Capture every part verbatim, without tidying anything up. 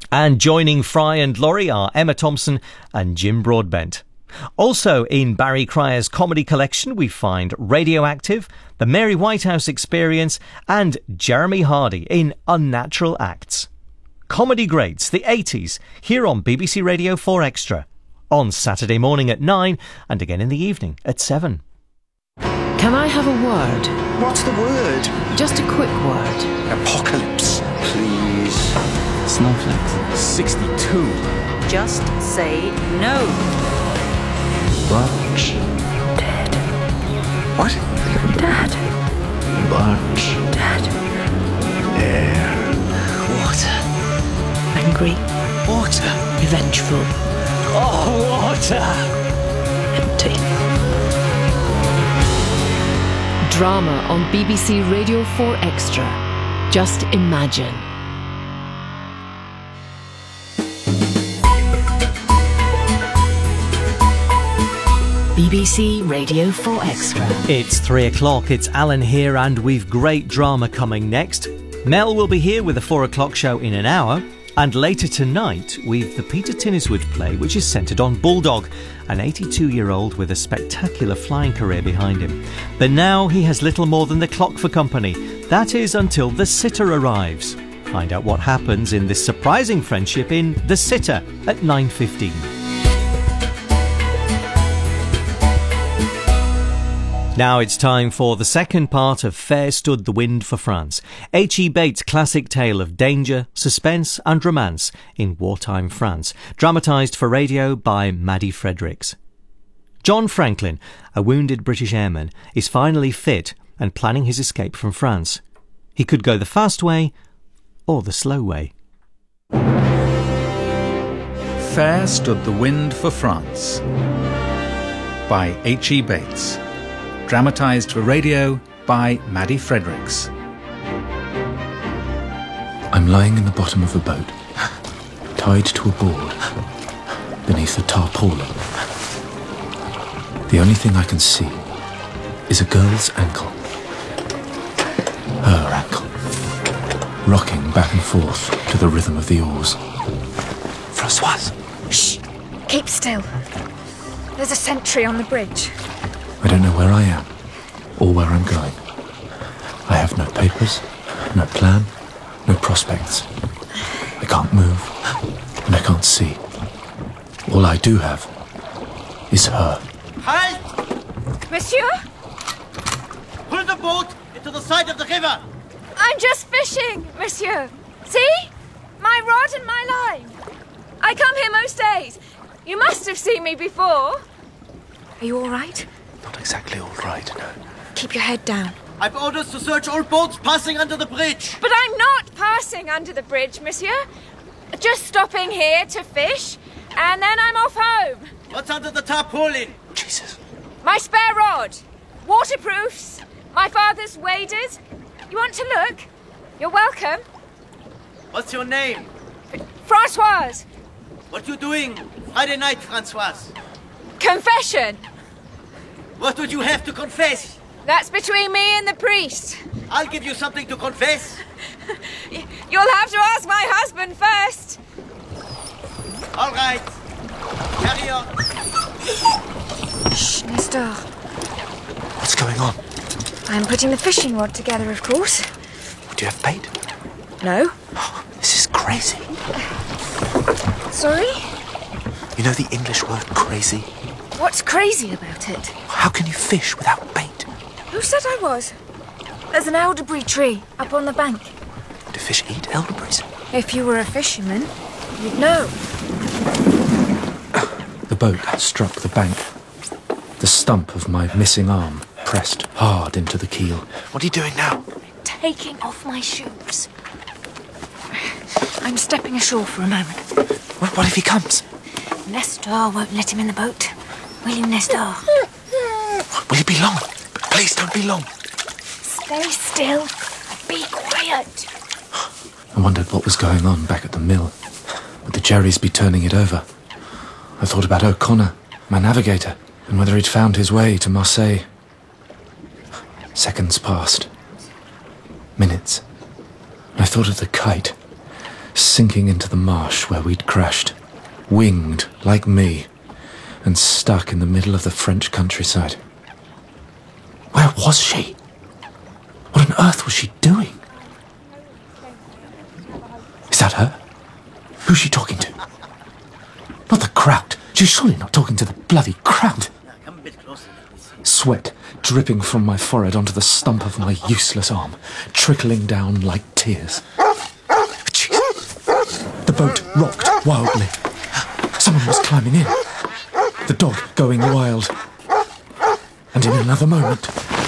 And joining Fry and Laurie are Emma Thompson and Jim Broadbent. Also in Barry Cryer's comedy collection, we find Radioactive, The Mary Whitehouse Experience, and Jeremy Hardy in Unnatural Acts. Comedy greats, the eighties, here on B B C Radio four Extra. On Saturday morning at nine and again in the evening at seven. Can I have a word? What's the word? Just a quick word. Apocalypse, please. Snowflakes. sixty-two. Just say no. Bunch. Dead. What? Dad. Bunch. Dad. Air. Water. Angry. Water. Revengeful. Oh, water. Empty. Drama on B B C Radio four Extra. Just imagine. B B C Radio four Extra. It's three o'clock, it's Alan here, and we've great drama coming next. Mel will be here with the four o'clock show in an hour, and later tonight we've the Peter Tinniswood play, which is centred on Bulldog, an eighty-two-year-old with a spectacular flying career behind him. But now he has little more than the clock for company. That is until the sitter arrives. Find out what happens in this surprising friendship in The Sitter at nine fifteen. Now it's time for the second part of Fair Stood the Wind for France, H E Bates' classic tale of danger, suspense and romance in wartime France, dramatised for radio by Maddie Fredericks. John Franklin, a wounded British airman, is finally fit and planning his escape from France. He could go the fast way or the slow way. Fair Stood the Wind for France by H E Bates. Dramatised for radio by Maddie Fredericks. I'm lying in the bottom of a boat, tied to a board, beneath a tarpaulin. The only thing I can see is a girl's ankle. Her ankle. Rocking back and forth to the rhythm of the oars. Françoise! Shh! Keep still. There's a sentry on the bridge. I don't know where I am, or where I'm going. I have no papers, no plan, no prospects. I can't move, and I can't see. All I do have is her. Halt! Monsieur? Pull the boat into the side of the river! I'm just fishing, monsieur. See? My rod and my line. I come here most days. You must have seen me before. Are you all right? Not exactly all right, no. Keep your head down. I've orders to search all boats passing under the bridge. But I'm not passing under the bridge, monsieur. Just stopping here to fish, and then I'm off home. What's under the tarpaulin? Jesus. My spare rod. Waterproofs. My father's waders. You want to look? You're welcome. What's your name? Françoise. What you doing Friday night, Françoise? Confession. What would you have to confess? That's between me and the priest. I'll give you something to confess. You'll have to ask my husband first. All right. Carry on. Shh, Nestor. What's going on? I'm putting the fishing rod together, of course. Do you have bait? No. Oh, this is crazy. Sorry? You know the English word crazy? What's crazy about it? How can you fish without bait? Who said I was? There's an elderberry tree up on the bank. Do fish eat elderberries? If you were a fisherman, you'd know. The boat struck the bank. The stump of my missing arm pressed hard into the keel. What are you doing now? Taking off my shoes. I'm stepping ashore for a moment. What, what if he comes? Nestor won't let him in the boat. Will you, Nestor? Will you be long? Please don't be long. Stay still. Be quiet. I wondered what was going on back at the mill. Would the Jerrys be turning it over? I thought about O'Connor, my navigator, and whether he'd found his way to Marseille. Seconds passed. Minutes. And I thought of the kite. sinking into the marsh where we'd crashed, winged like me, and stuck in the middle of the French countryside. Where was she? What on earth was she doing? Is that her? Who's she talking to? Not the crowd. She's surely not talking to the bloody crowd. Come a bit closer. Sweat dripping from my forehead onto the stump of my useless arm, trickling down like tears. Jeez. The boat rocked wildly. Someone was climbing in. The dog going wild. And in another moment...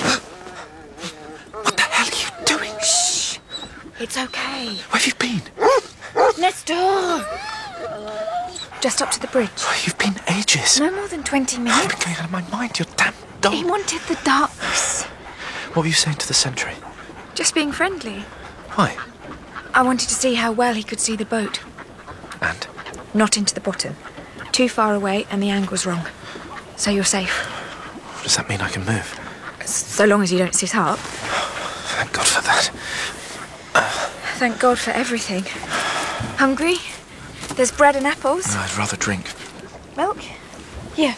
What the hell are you doing? Shh. It's okay. Where have you been? Next door. Just up to the bridge. Oh, you've been ages. No more than twenty I've minutes. been going out of my mind, you damn dog. He wanted the ducks. What were you saying to the sentry? Just being friendly. Why? I wanted to see how well he could see the boat. And? Not into the bottom. Too far away and the angle's wrong. So you're safe. Does that mean I can move? So long as you don't sit up. Thank God for that. Thank God for everything. Hungry? There's bread and apples. No, I'd rather drink. Milk? Here.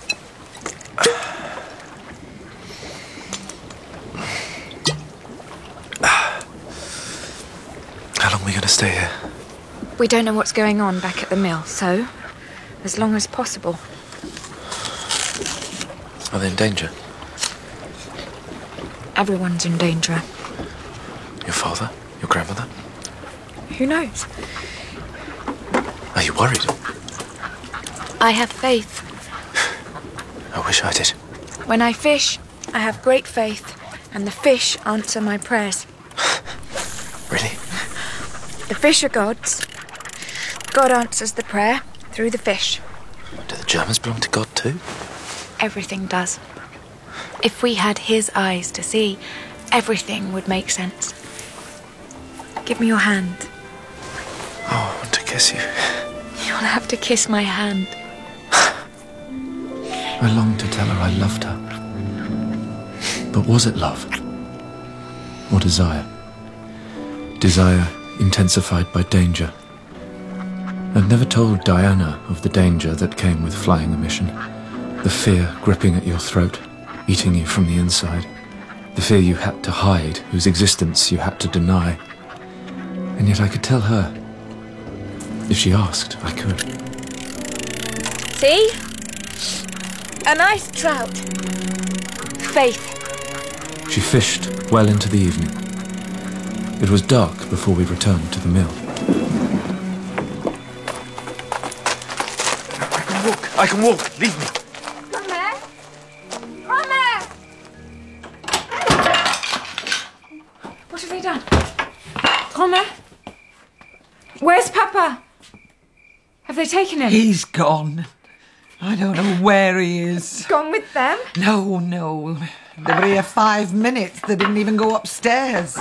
How long are we going to stay here? We don't know what's going on back at the mill, so as long as possible. Are they in danger? Everyone's in danger. Your father? Your grandmother? Who knows? Are you worried? I have faith. I wish I did. When I fish, I have great faith, and the fish answer my prayers. Really? The fish are God's. God answers the prayer through the fish. Do the Germans belong to God too? Everything does. If we had his eyes to see, everything would make sense. Give me your hand. Oh, I want to kiss you. You'll have to kiss my hand. I longed to tell her I loved her. But was it love? Or desire? Desire intensified by danger. I'd never told Diana of the danger that came with flying a mission. The fear gripping at your throat, eating you from the inside. The fear you had to hide, whose existence you had to deny. And yet I could tell her. If she asked, I could. See? A nice trout. Faith. She fished well into the evening. It was dark before we returned to the mill. I can walk. I can walk. Leave me. Come here. Come here. What have they done? Come here. Where's Papa? Have they taken him? He's gone. I don't know where he is. Gone with them? No, no. They were here five minutes. They didn't even go upstairs.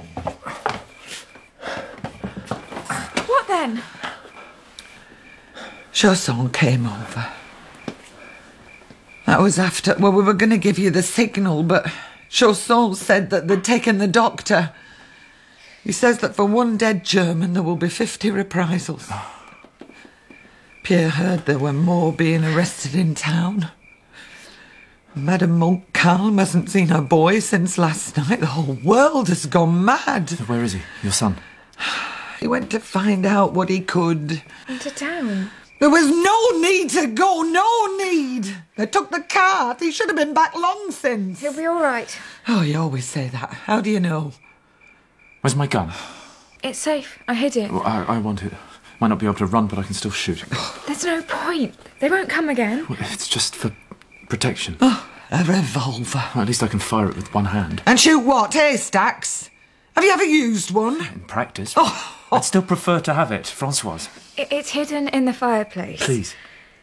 What then? Chausson came over. That was after... Well, we were going to give you the signal, but Chausson said that they'd taken the doctor. He says that for one dead German there will be fifty reprisals. Pierre heard there were more being arrested in town. Madame Montcalm hasn't seen her boy since last night. The whole world has gone mad. Where is he? Your son? He went to find out what he could. Into town? There was no need to go, no need. They took the cart. He should have been back long since. He'll be all right. Oh, you always say that. How do you know? Where's my gun? It's safe. I hid it. Well, I, I want it. Might not be able to run, but I can still shoot. There's no point. They won't come again. Well, it's just for protection. Oh, a revolver. Well, at least I can fire it with one hand. And shoot what? Haystacks? Have you ever used one? In practice. Oh. I'd still prefer to have it, Francoise. I- It's hidden in the fireplace. Please.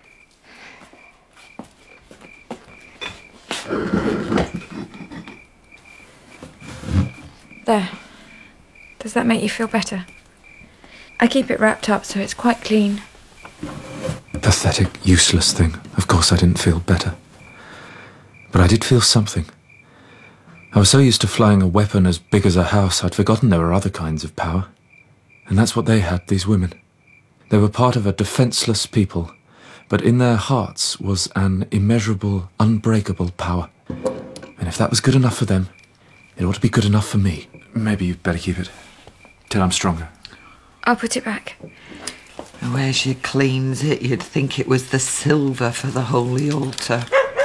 There. Does that make you feel better? I keep it wrapped up so it's quite clean. Pathetic, useless thing. Of course I didn't feel better. But I did feel something. I was so used to flying a weapon as big as a house, I'd forgotten there were other kinds of power. And that's what they had, these women. They were part of a defenceless people, but in their hearts was an immeasurable, unbreakable power. And if that was good enough for them, it ought to be good enough for me. Maybe you'd better keep it till I'm stronger. I'll put it back. The way she cleans it, you'd think it was the silver for the holy altar.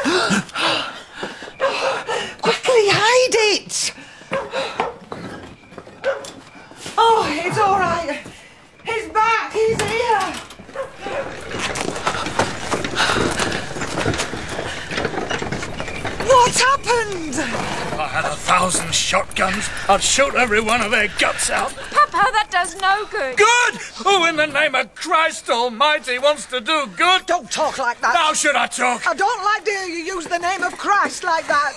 Quickly, hide it! Oh, it's all right. He's back. He's here. What happened? If I had a thousand shotguns, I'd shoot every one of their guts out. Papa, that does no good. Good? Who in the name of Christ Almighty wants to do good? Don't talk like that. How should I talk? I don't like to hear you use the name of Christ like that.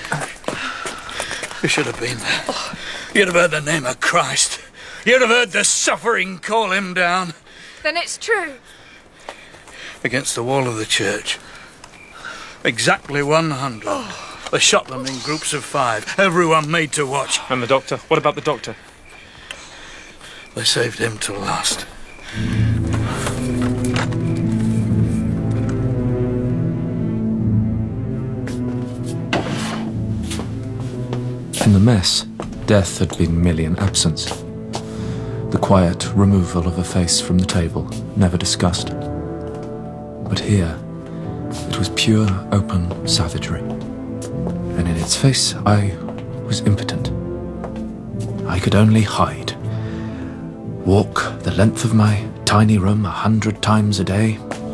You should have been there. You'd have heard the name of Christ. You'd have heard the suffering call him down. Then it's true. Against the wall of the church. Exactly one hundred. Oh. They shot them in groups of five. Everyone made to watch. And the doctor? What about the doctor? They saved him till last. In the mess, death had been merely an absence. The quiet removal of a face from the table, never discussed. But here, it was pure, open savagery. And in its face, I was impotent. I could only hide. Walk the length of my tiny room a hundred times a day.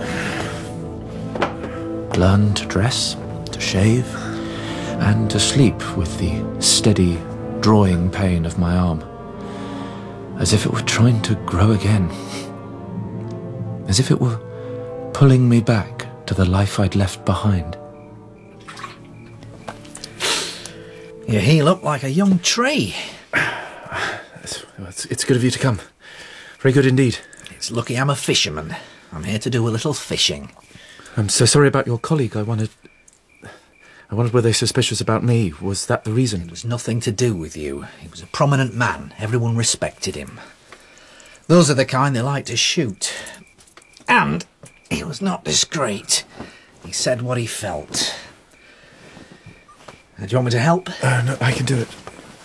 Learn to dress, to shave, and to sleep with the steady, drawing pain of my arm. As if it were trying to grow again. As if it were pulling me back to the life I'd left behind. You heal up like a young tree. It's, it's, it's good of you to come. Very good indeed. It's lucky I'm a fisherman. I'm here to do a little fishing. I'm so sorry about your colleague. I wondered... I wondered were they suspicious about me? Was that the reason? It was nothing to do with you. He was a prominent man. Everyone respected him. Those are the kind they like to shoot. And he was not discreet. He said what he felt. Do you want me to help? Uh, no, I can do it.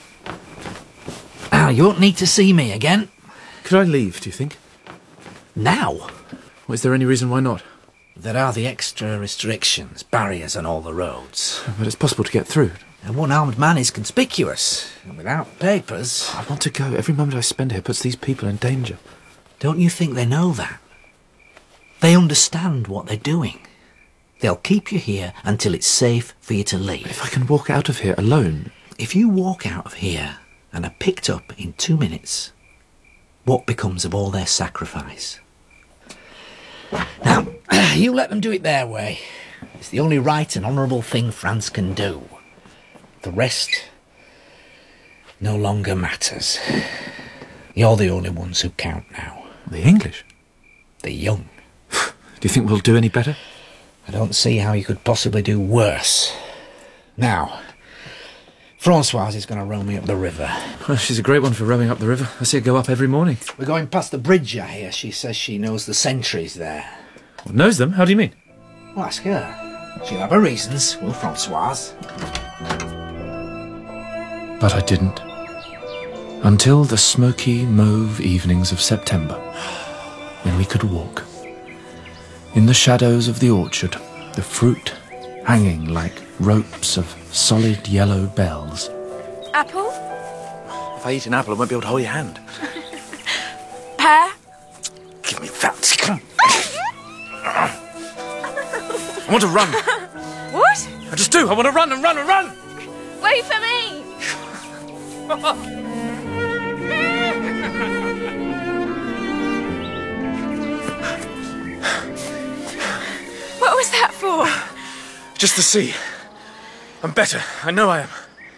Ah, you won't need to see me again. Could I leave, do you think? Now? Well, is there any reason why not? There are the extra restrictions, barriers on all the roads. But it's possible to get through. And one armed man is conspicuous. And without papers... I want to go. Every moment I spend here puts these people in danger. Don't you think they know that? They understand what they're doing. They'll keep you here until it's safe for you to leave. If I can walk out of here alone... If you walk out of here and are picked up in two minutes, what becomes of all their sacrifice? Now, you let them do it their way. It's the only right and honourable thing France can do. The rest no longer matters. You're the only ones who count now. The English? The young. Do you think we'll do any better? I don't see how you could possibly do worse. Now, Francoise is going to row me up the river. Well, she's a great one for rowing up the river. I see her go up every morning. We're going past the bridge, I hear. She says she knows the sentries there. Well, knows them? How do you mean? Well, ask her. She'll have her reasons, will Francoise? But I didn't. Until the smoky mauve evenings of September, when we could walk. In the shadows of the orchard, the fruit hanging like ropes of solid yellow bells. Apple? If I eat an apple, I won't be able to hold your hand. Pear? Give me that. Come. I want to run. What? I just do. I want to run and run and run. Wait for me. What was that for? Just to see. I'm better. I know I am.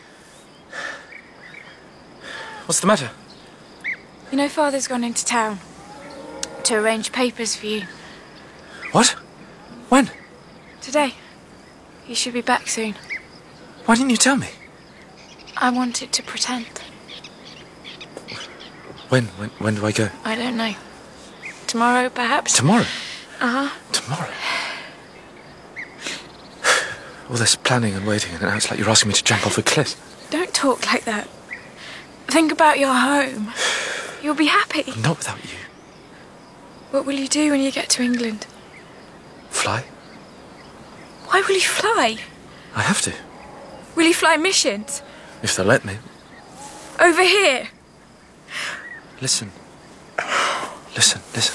What's the matter? You know Father's gone into town to arrange papers for you. What? When? Today. He should be back soon. Why didn't you tell me? I wanted to pretend. When? When, when do I go? I don't know. Tomorrow, perhaps? Tomorrow? Uh-huh. Tomorrow? All this planning and waiting, and now it's like you're asking me to jump off a cliff. Don't talk like that. Think about your home. You'll be happy. Not without you. What will you do when you get to England? Fly? Why will you fly? I have to. Will you fly missions? If they'll let me. Over here? Listen. Listen, listen.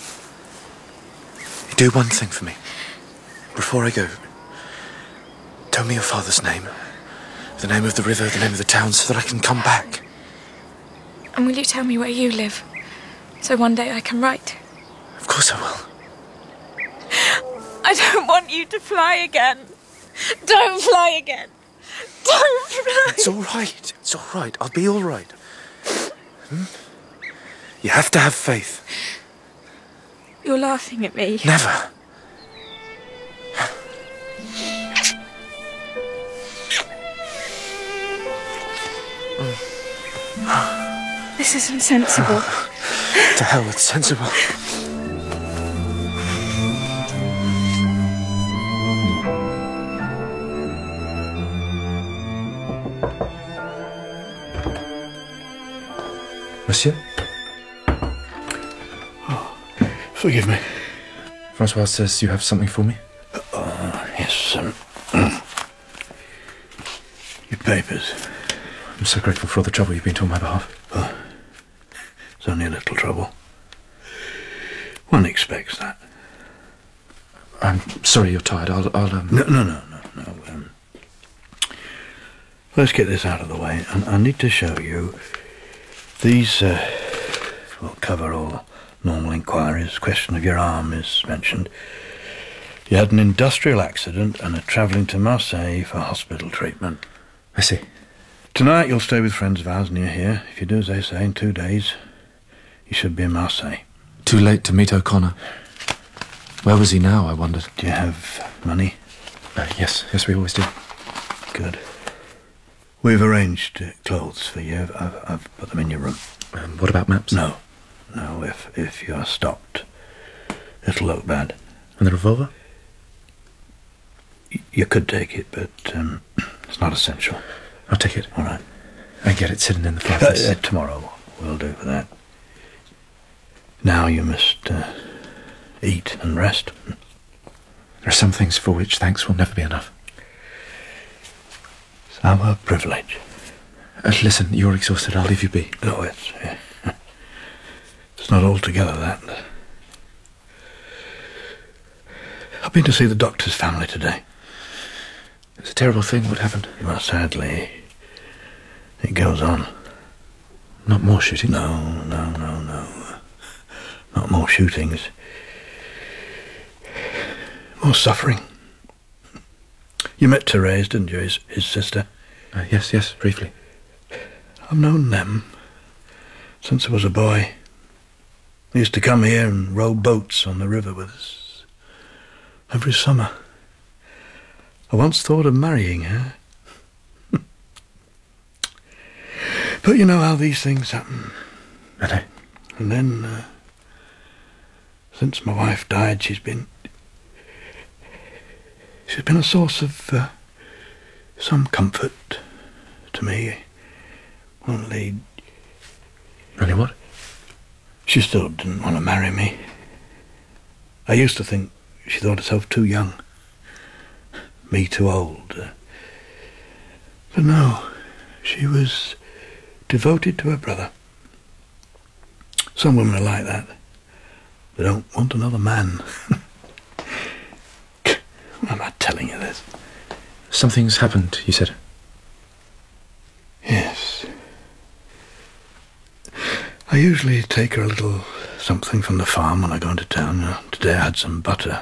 You do one thing for me. Before I go, tell me your father's name. The name of the river, the name of the town, so that I can come back. And will you tell me where you live? So one day I can write. Of course I will. I don't want you to fly again. Don't fly again. Don't fly. It's all right. It's all right. I'll be all right. Hmm? You have to have faith. You're laughing at me. Never. This isn't sensible. To hell with sensible. Monsieur? Oh, forgive me. Francois says you have something for me. Oh, yes. Um, your papers. I'm so grateful for all the trouble you've been to on my behalf. Oh, it's only a little trouble. One expects that. I'm sorry you're tired. I'll... I'll um... No, no, no, no, no. Um, let's get this out of the way. And I need to show you... These uh, will cover all normal inquiries. Question of your arm is mentioned. You had an industrial accident and are travelling to Marseille for hospital treatment. I see. Tonight you'll stay with friends of ours near here. If you do as they say, in two days, you should be in Marseille. Too late to meet O'Connor. Where was he now, I wondered? Do you have money? Uh, yes, yes, we always do. Good. We've arranged uh, clothes for you. I've, I've, I've put them in your room. Um, what about maps? No. No, if, if you're stopped, it'll look bad. And the revolver? Y- you could take it, but um, it's not essential. I'll take it. All right. I get it sitting in the fireplace. Uh, uh, tomorrow will do for that. Now you must uh, eat and rest. There are some things for which thanks will never be enough. It's our privilege. Uh, listen, you're exhausted. I'll leave you be. No, it's... Uh, it's not altogether that. I've been to see the doctor's family today. It's a terrible thing what happened. Well, sadly, it goes on. Not more shooting? No, no, no, no. Not more shootings. More suffering. You met Therese, didn't you, his, his sister? Uh, yes, yes, briefly. I've known them since I was a boy. They used to come here and row boats on the river with us every summer. I once thought of marrying her. But you know how these things happen. I know. And then, uh, since my wife died, she's been... She's been a source of uh, some comfort to me. Only... Only what? She still didn't want to marry me. I used to think she thought herself too young. Me too old. Uh, but no, she was devoted to her brother. Some women are like that. They don't want another man. Why am I telling you this? Something's happened, you said. Yes. I usually take her a little something from the farm when I go into town. Uh, today I had some butter.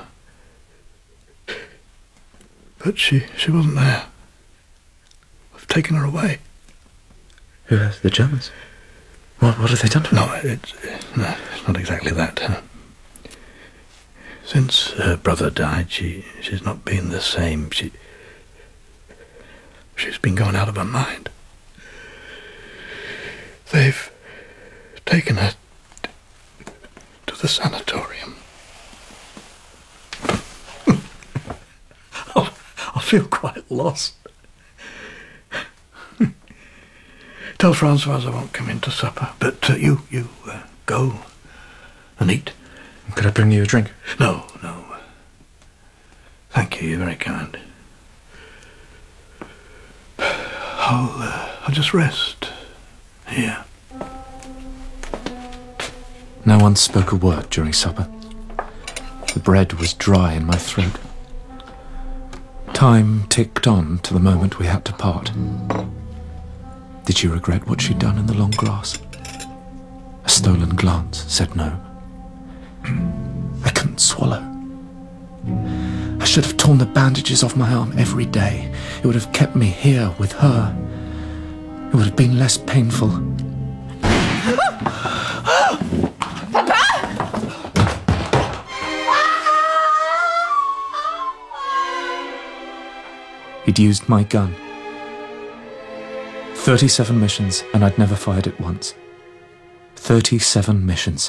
But she, she wasn't there. I've taken her away. Who has? The Germans? What, what have they done to her? No, it's, no, it's not exactly that. Uh, since her brother died, she she's not been the same. She She's been going out of her mind. They've taken her to the sanatorium. I feel quite lost. Tell Francoise I won't come in to supper, but uh, you, you uh, go and eat. Could I bring you a drink? No, no. Thank you, you're very kind. I'll, uh, I'll just rest here. No one spoke a word during supper. The bread was dry in my throat. Time ticked on to the moment we had to part. Did she regret what she'd done in the long grass? A stolen glance said no. I couldn't swallow. I should have torn the bandages off my arm every day. It would have kept me here with her. It would have been less painful. He'd used my gun. Thirty-seven missions, and I'd never fired it once. Thirty-seven missions.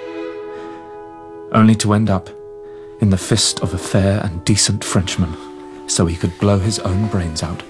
Only to end up in the fist of a fair and decent Frenchman, so he could blow his own brains out.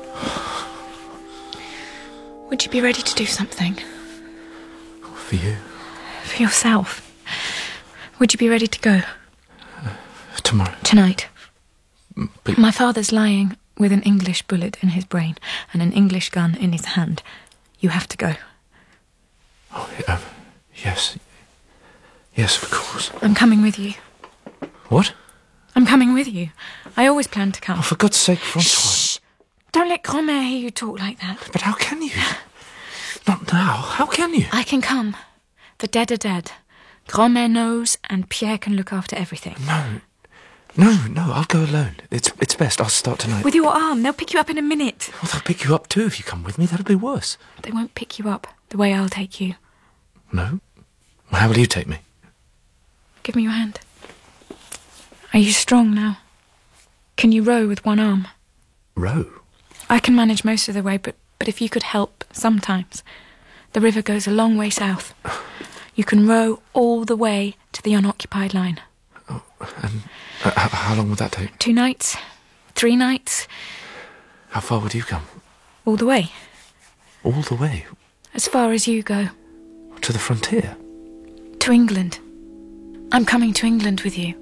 Would you be ready to do something? For you? For yourself? Would you be ready to go? Uh, tomorrow? Tonight. But... My father's lying with an English bullet in his brain and an English gun in his hand. You have to go. Oh, um, yes. Yes, of course. I'm coming with you. What? I'm coming with you. I always planned to come. Oh, for God's sake, Francoise. Shh! Don't let Grand-mère hear you talk like that. But how can you? Not now. How can you? I can come. The dead are dead. Grand-mère knows, and Pierre can look after everything. No. No, no, I'll go alone. It's it's best. I'll start tonight. With your arm. They'll pick you up in a minute. Well, they'll pick you up too if you come with me. That'll be worse. They won't pick you up the way I'll take you. No? Well, how will you take me? Give me your hand. Are you strong now? Can you row with one arm? Row? I can manage most of the way, but, but if you could help sometimes. The river goes a long way south. You can row all the way to the unoccupied line. Oh, and uh, how, how long would that take? Two nights. Three nights. How far would you come? All the way. All the way? As far as you go. To the frontier? To England. I'm coming to England with you.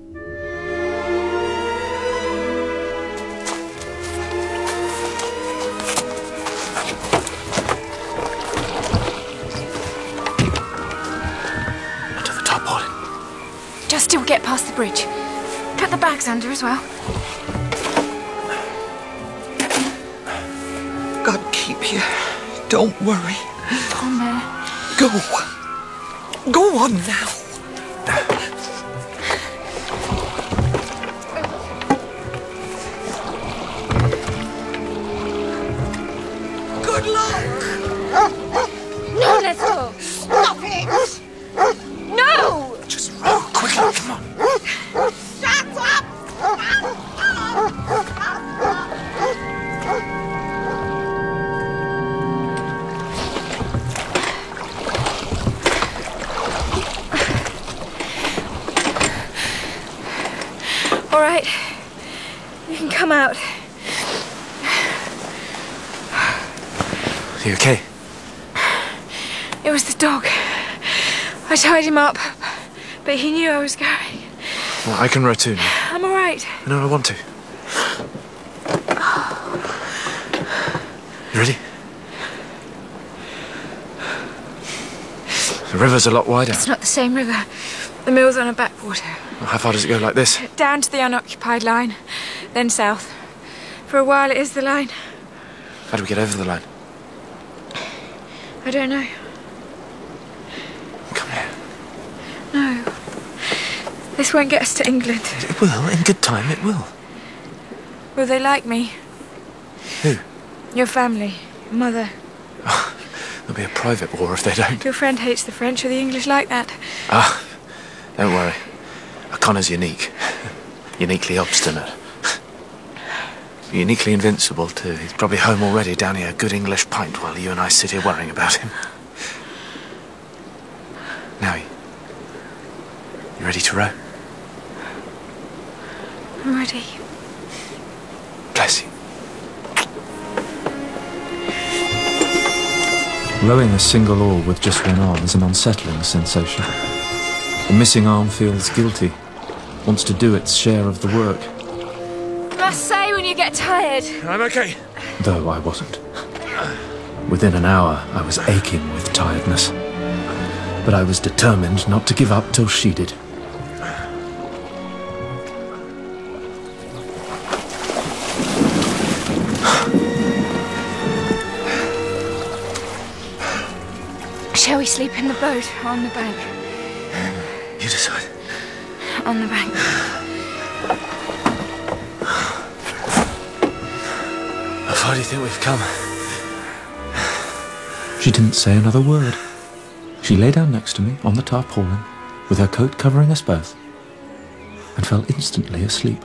Under the tarpaulin. Just till we get past the bridge. Put the bags under as well. God keep you. Don't worry. Grand-mère. Go. Go on now. Good luck. No, let's go. Stop it. No. Just row quickly. Come on. Shut up. All right. You can come out. Are you okay? It was the dog. I tied him up, but he knew I was going. Well, I can row too now. I'm all right. No, I want to. You ready? The river's a lot wider. It's not the same river. The mill's on a backwater. Well, how far does it go like this? Down to the unoccupied line, then south. For a while it is the line. How do we get over the line? I don't know. Come here. No. This won't get us to England. It will, in good time, it will. Will they like me? Who? Your family. Mother. Oh, there'll be a private war if they don't. Your friend hates the French or the English like that. Ah, don't worry. O'Connor's unique. Uniquely obstinate. Uniquely invincible, too. He's probably home already, down here, a good English pint, while you and I sit here worrying about him. You ready to row? I'm ready. Bless you. Rowing a single oar with just one arm is an unsettling sensation. The missing arm feels guilty, wants to do its share of the work. You must say when you get tired. I'm okay. Though I wasn't. Within an hour, I was aching with tiredness. But I was determined not to give up till she did. Shall we sleep in the boat or on the bank? You decide. On the bank. How far do you think we've come? She didn't say another word. She lay down next to me on the tarpaulin, with her coat covering us both, and fell instantly asleep.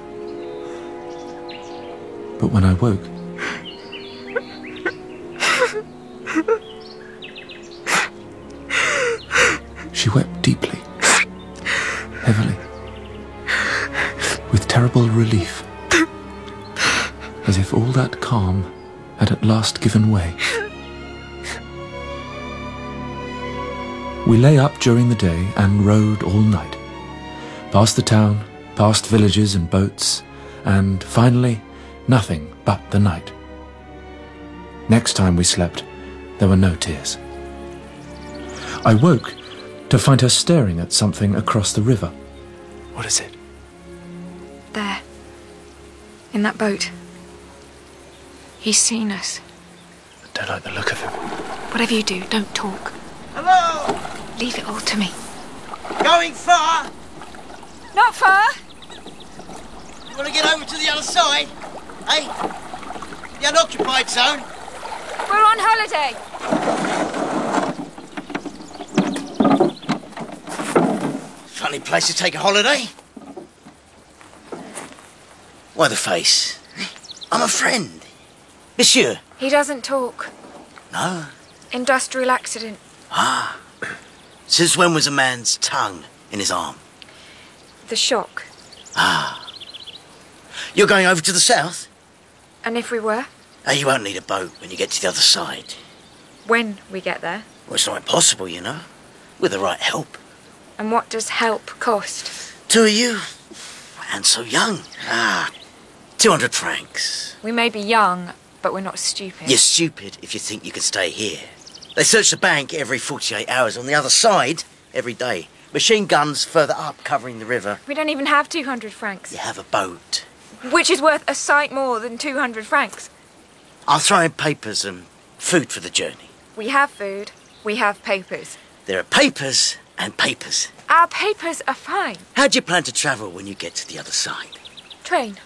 But when I woke, she wept deeply, heavily, with terrible relief, as if all that calm had at last given way. We lay up during the day and rowed all night, past the town, past villages and boats, and finally, nothing but the night. Next time we slept, there were no tears. I woke to find her staring at something across the river. What is it? There. In that boat. He's seen us. I don't like the look of him. Whatever you do, don't talk. Hello! Leave it all to me. Going far? Not far. You want to get over to the other side? Hey? The unoccupied zone? We're on holiday. Funny place to take a holiday. Why the face? I'm a friend. Monsieur. He doesn't talk. No? Industrial accident. Ah. Since when was a man's tongue in his arm? The shock. Ah. You're going over to the south? And if we were? Oh, you won't need a boat when you get to the other side. When we get there? Well, it's not impossible, you know. With the right help. And what does help cost? Two of you. And so young. Ah. Two hundred francs. We may be young, but we're not stupid. You're stupid if you think you can stay here. They search the bank every forty-eight hours. On the other side, every day. Machine guns further up, covering the river. We don't even have two hundred francs. You have a boat. Which is worth a sight more than two hundred francs. I'll throw in papers and food for the journey. We have food. We have papers. There are papers and papers. Our papers are fine. How do you plan to travel when you get to the other side? Train.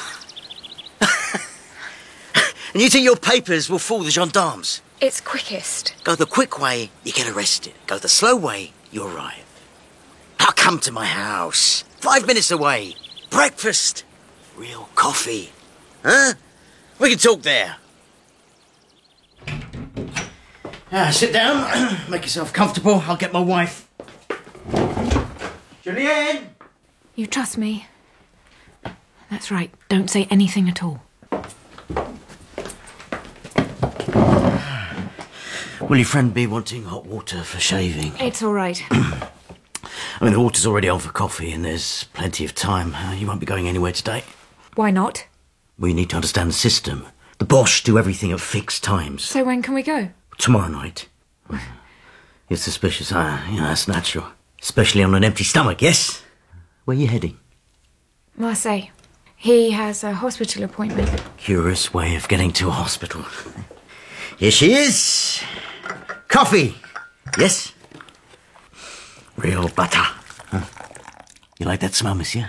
And you think your papers will fool the gendarmes? It's quickest. Go the quick way, you get arrested. Go the slow way, you arrive. Now come to my house. Five minutes away. Breakfast. Real coffee. Huh? We can talk there. Ah, sit down. Make yourself comfortable. I'll get my wife. Julienne! You trust me? That's right. Don't say anything at all. Will your friend be wanting hot water for shaving? It's all right. I mean, the water's already on for coffee and there's plenty of time. Uh, you won't be going anywhere today. Why not? We need to understand the system. The Bosch do everything at fixed times. So when can we go? Tomorrow night. You're suspicious, huh? You know, that's natural. Especially on an empty stomach, yes? Where are you heading? Marseille. He has a hospital appointment. Curious way of getting to a hospital. Here she is. Coffee. Yes? Real butter. Huh? You like that smell, monsieur?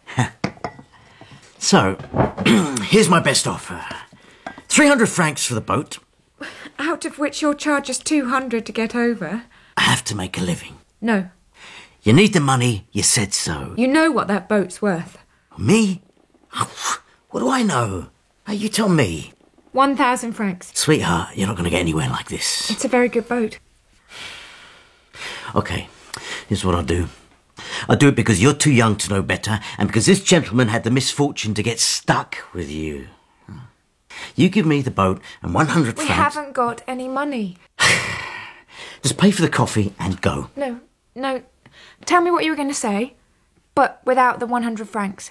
So, here's my best offer. three hundred francs for the boat. Out of which you'll charge us two hundred to get over. I have to make a living. No. You need the money, you said so. You know what that boat's worth. Me? What do I know? Oh, you tell me. One thousand francs. Sweetheart, you're not going to get anywhere like this. It's a very good boat. Okay, here's what I'll do. I do it because you're too young to know better, and because this gentleman had the misfortune to get stuck with you. You give me the boat and one hundred We francs. haven't got any money. Just pay for the coffee and go. No, no. Tell me what you were going to say, but without the one hundred francs.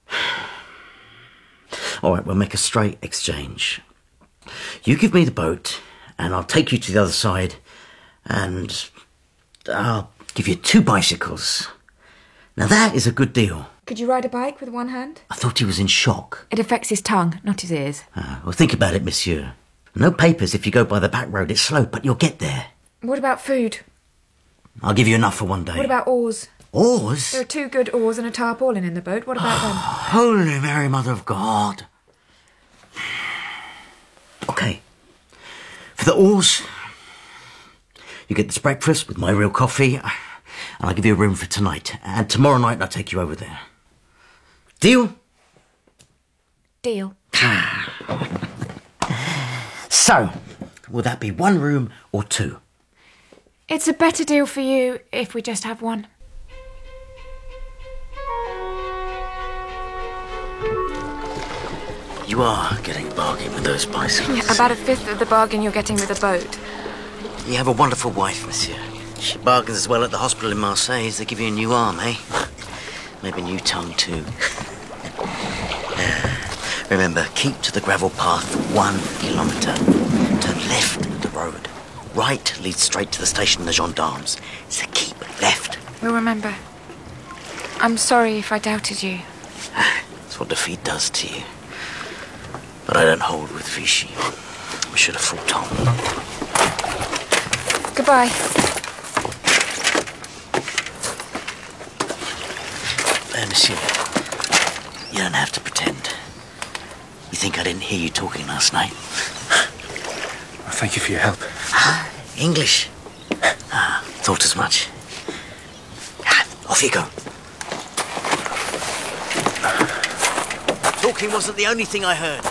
All right, we'll make a straight exchange. You give me the boat, and I'll take you to the other side, and I'll give you two bicycles. Now that is a good deal. Could you ride a bike with one hand? I thought he was in shock. It affects his tongue, not his ears. Ah, well, think about it, monsieur. No papers if you go by the back road. It's slow, but you'll get there. What about food? I'll give you enough for one day. What about oars? Oars? There are two good oars and a tarpaulin in the boat. What about them? Holy Mary, Mother of God. OK. For the oars, you get this breakfast with my real coffee, and I'll give you a room for tonight. And tomorrow night I'll take you over there. Deal? Deal. So, will that be one room or two? It's a better deal for you if we just have one. You are getting a bargain with those bicycles. Yeah, about a fifth of the bargain you're getting with a boat. You have a wonderful wife, monsieur. She bargains as well at the hospital in Marseille as they give you a new arm, eh? Maybe a new tongue, too. Uh, remember, keep to the gravel path for one kilometre. Turn left at the road. Right leads straight to the station and the gendarmes. So keep left. We'll remember. I'm sorry if I doubted you. That's what defeat does to you. But I don't hold with Vichy. We should have fought on. Goodbye. Uh, monsieur, you don't have to pretend. You think I didn't hear you talking last night? Well, thank you for your help. Ah, English? Ah, thought as much. Ah, off you go. Talking wasn't the only thing I heard.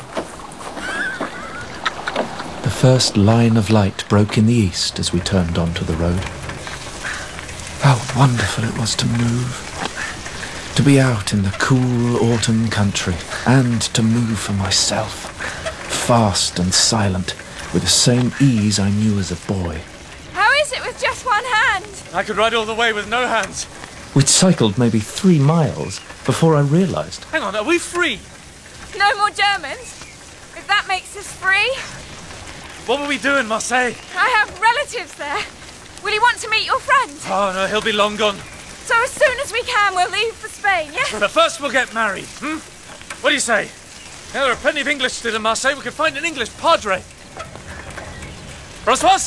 The first line of light broke in the east as we turned onto the road. How wonderful it was to move. To be out in the cool autumn country, and to move for myself. Fast and silent, with the same ease I knew as a boy. How is it with just one hand? I could ride all the way with no hands. We'd cycled maybe three miles before I realised. Hang on, are we free? No more Germans? If that makes us free? What were we doing, Marseille? I have relatives there. Will you want to meet your friend? Oh, no, he'll be long gone. So as soon as we can, we'll leave for Spain, yes? But first we'll get married, hmm? What do you say? Yeah, there are plenty of English still in Marseille. We could find an English padre. Françoise?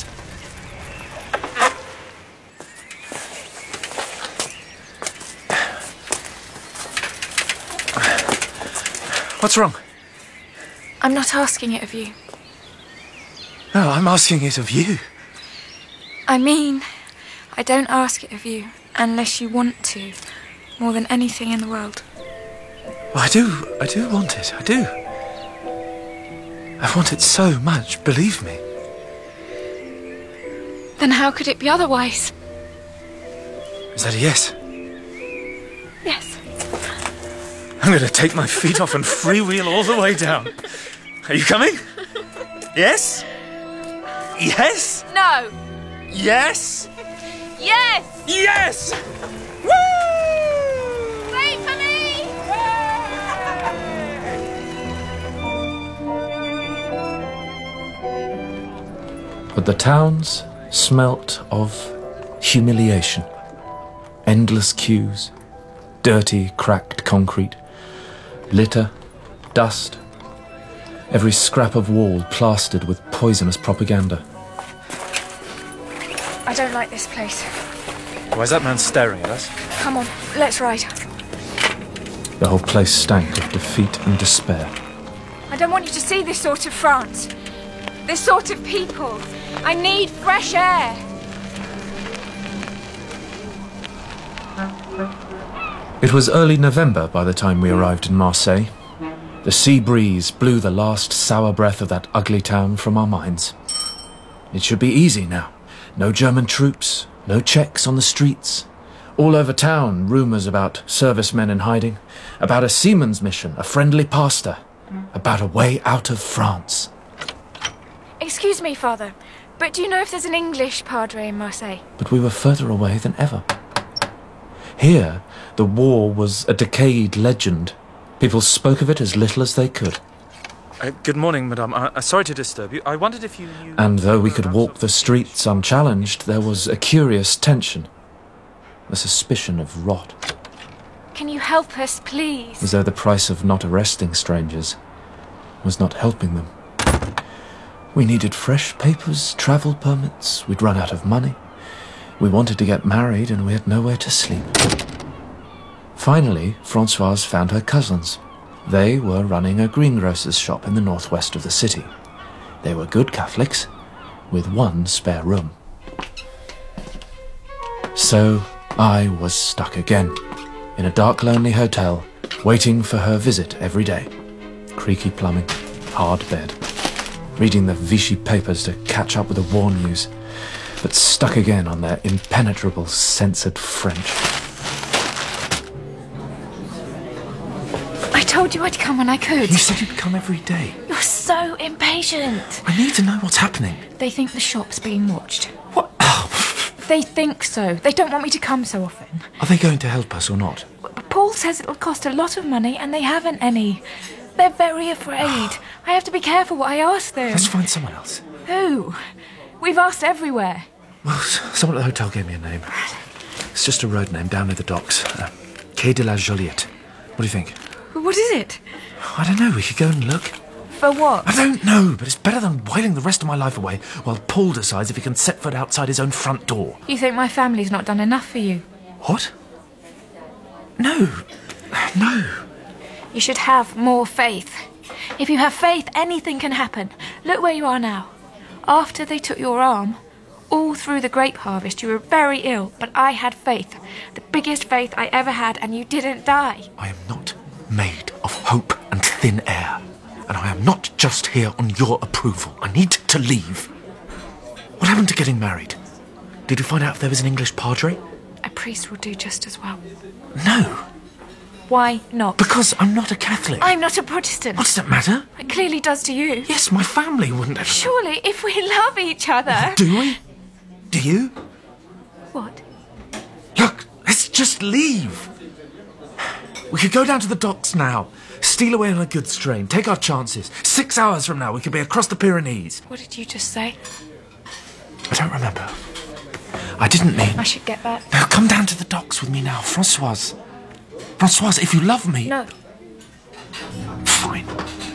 What's wrong? I'm not asking it of you. No, I'm asking it of you. I mean, I don't ask it of you unless you want to, more than anything in the world. Well, I do, I do want it, I do. I want it so much, believe me. Then how could it be otherwise? Is that a yes? Yes. I'm going to take my feet off and freewheel all the way down. Are you coming? Yes? Yes? No. Yes? Yes! Yes! Woo! Wait for me! But the towns smelt of humiliation. Endless queues, dirty, cracked concrete, litter, dust, every scrap of wall plastered with poisonous propaganda. I don't like this place. Why is that man staring at us? Come on, let's ride. The whole place stank of defeat and despair. I don't want you to see this sort of France. This sort of people. I need fresh air. It was early November by the time we arrived in Marseille. The sea breeze blew the last sour breath of that ugly town from our minds. It should be easy now. No German troops, no checks on the streets. All over town, rumours about servicemen in hiding, about a seaman's mission, a friendly pastor, about a way out of France. Excuse me, Father, but do you know if there's an English padre in Marseille? But we were further away than ever. Here, the war was a decayed legend. People spoke of it as little as they could. Uh, good morning, madame. Uh, uh, sorry to disturb you. I wondered if you knew... And though we could walk the streets unchallenged, there was a curious tension, a suspicion of rot. Can you help us, please? As though the price of not arresting strangers was not helping them. We needed fresh papers, travel permits, we'd run out of money. We wanted to get married and we had nowhere to sleep. Finally, Françoise found her cousins. They were running a greengrocer's shop in the northwest of the city. They were good Catholics, with one spare room. So I was stuck again, in a dark, lonely hotel, waiting for her visit every day. Creaky plumbing, hard bed, reading the Vichy papers to catch up with the war news, but stuck again on their impenetrable, censored French. I told you I'd come when I could. You said you'd come every day. You're so impatient. I need to know what's happening. They think the shop's being watched. What? They think so. They don't want me to come so often. Are they going to help us or not? Paul says it'll cost a lot of money and they haven't any. They're very afraid. I have to be careful what I ask them. Let's find someone else. Who? We've asked everywhere. Well, someone at the hotel gave me a name. It's just a road name down near the docks. Uh, Quai de la Joliette. What do you think? What is it? I don't know. We could go and look. For what? I don't know, but it's better than whiling the rest of my life away while Paul decides if he can set foot outside his own front door. You think my family's not done enough for you? What? No. No. You should have more faith. If you have faith, anything can happen. Look where you are now. After they took your arm, all through the grape harvest, you were very ill, but I had faith. The biggest faith I ever had, and you didn't die. I am not made of hope and thin air. And I am not just here on your approval. I need to leave. What happened to getting married? Did you find out if there was an English padre? A priest will do just as well. No. Why not? Because I'm not a Catholic. I'm not a Protestant. What does that matter? It clearly does to you. Yes, my family wouldn't have... Surely, if we love each other... Do we? Do you? What? Look, let's just leave. We could go down to the docks now, steal away on a goods train, take our chances. Six hours from now, we could be across the Pyrenees. What did you just say? I don't remember. I didn't mean... I should get back. No, come down to the docks with me now, Françoise. Françoise, if you love me... No. Fine.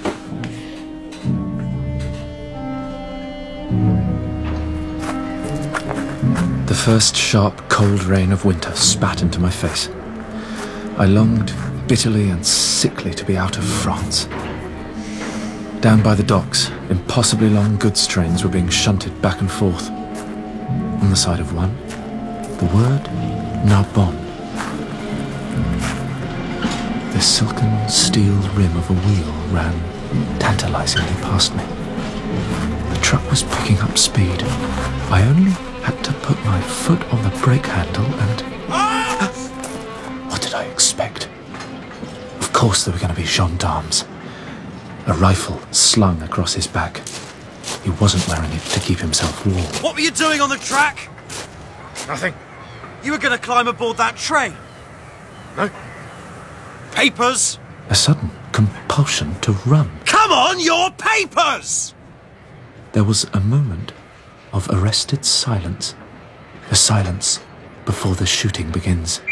The first sharp, cold rain of winter spat into my face. I longed bitterly and sickly to be out of France. Down by the docks, impossibly long goods trains were being shunted back and forth. On the side of one, the word Narbonne. The silken steel rim of a wheel ran tantalizingly past me. The truck was picking up speed. I only had to put my foot on the brake handle and... What did I expect? Of course there were going to be gendarmes. A rifle slung across his back. He wasn't wearing it to keep himself warm. What were you doing on the track? Nothing. You were going to climb aboard that train? No. Papers? A sudden compulsion to run. Come on, your papers! There was a moment of arrested silence. The silence before the shooting begins.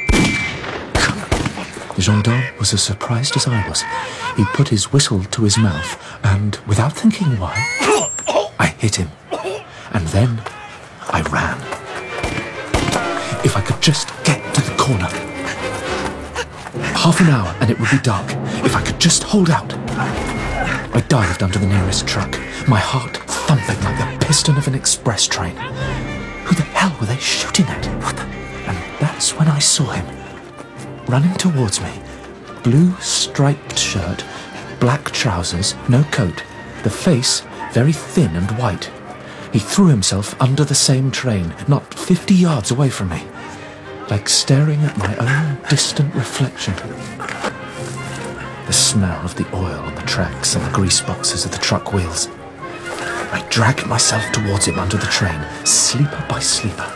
The gendarme was as surprised as I was. He put his whistle to his mouth, and without thinking why, I hit him. And then I ran. If I could just get to the corner. Half an hour and it would be dark. If I could just hold out. I dived under the nearest truck, my heart thumping like the piston of an express train. Who the hell were they shooting at? What the... And that's when I saw him. Running towards me. Blue striped shirt, black trousers, no coat. The face very thin and white. He threw himself under the same train, not fifty yards away from me. like staring at my own distant reflection. The smell of the oil on the tracks and the grease boxes of the truck wheels. I dragged myself towards him under the train, sleeper by sleeper.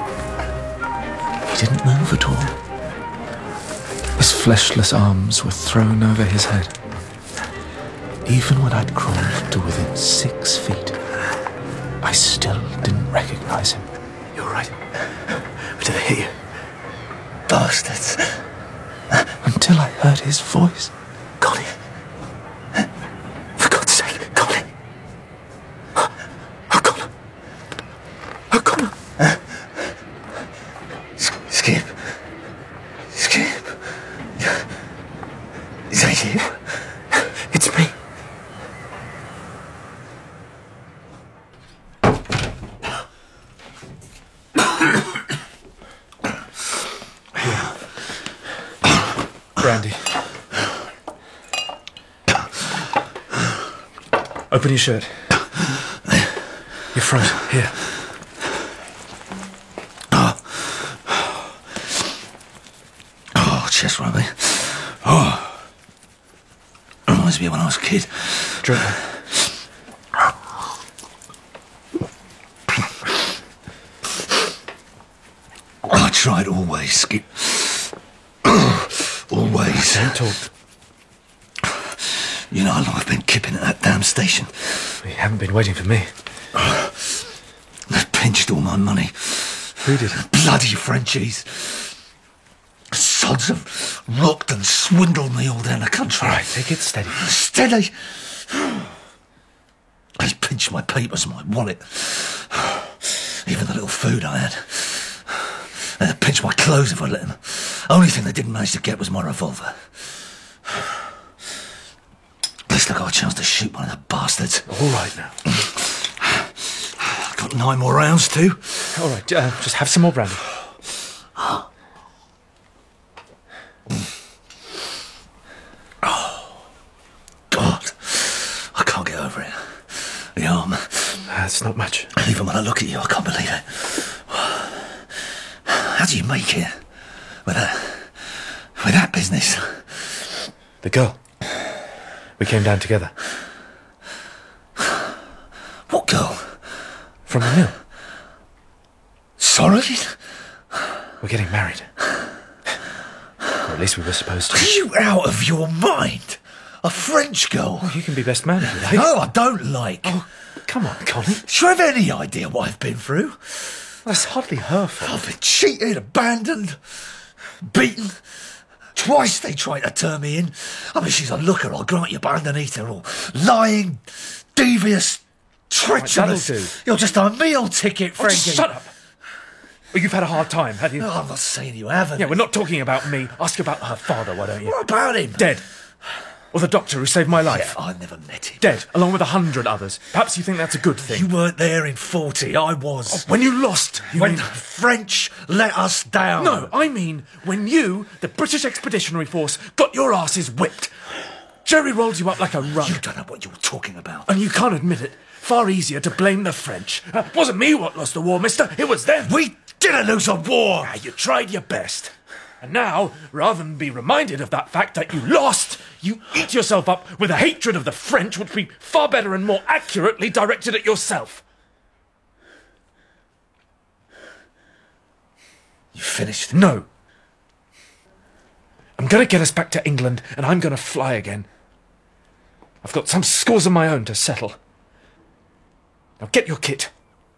He didn't move at all. His fleshless arms were thrown over his head. Even when I'd crawled to within six feet, I still didn't recognize him. You're right. Did I hit you? Bastards. Until I heard his voice. Connie. For God's sake, Connie. O'Connor. O'Connor. Skip. Skip. Is that you? It's me. Brandy. Open your shirt. Your front, here. Oh, oh chest rubbing. Oh, reminds me of when I was a kid. Drink that. I tried always, Skip. Always. Don't talk. You know how long I've been kipping at that damn station. You haven't been waiting for me. They've pinched all my money. Who did? Bloody Frenchies. Sods have rocked and swindled me all down the country. All right, take it steady. Steady? They pinched my papers and my wallet. Even the little food I had. They'd pinch my clothes if I let them. Only thing they didn't manage to get was my revolver. At least I got a chance to shoot one of the bastards. All right now. Got nine more rounds too. All right, uh, just have some more brandy. Oh, God. I can't get over it. The arm. That's not much. Even when I look at you, I can't believe it. How do you make it with that, with that business? The girl. We came down together. What girl? From the mill. Sorry? We're getting married. Or at least we were supposed to. Are you out of your mind? A French girl? Oh, you can be best man if you like. No, I don't like. Oh, come on, Connie. Do you have any idea what I've been through? That's hardly her fault. I've been cheated, abandoned, beaten. Twice they tried to turn me in. I mean, she's a looker, I'll grant you, but underneath her all lying, devious, treacherous. That'll do. You're just a meal ticket, Oh, Frankie. just shut up. Well, you've had a hard time, have you? No, I'm not saying you haven't. Yeah, we're not talking about me. Ask about her father, why don't you? What about him? Dead. Or the doctor who saved my life. Yeah, I never met him. Dead, along with a hundred others. Perhaps you think that's a good thing. You weren't there in forty, I was. Oh, when you lost, you when mean... the French let us down. No, I mean when you, the British Expeditionary Force, got your asses whipped. Jerry rolled you up like a rug. You don't know what you're talking about. And you can't admit it. Far easier to blame the French. Uh, wasn't me what lost the war, mister. It was them. We didn't lose a war. Yeah, you tried your best. And now, rather than be reminded of that fact that you lost, you eat yourself up with a hatred of the French which would be far better and more accurately directed at yourself. You finished? No. I'm going to get us back to England and I'm going to fly again. I've got some scores of my own to settle. Now get your kit.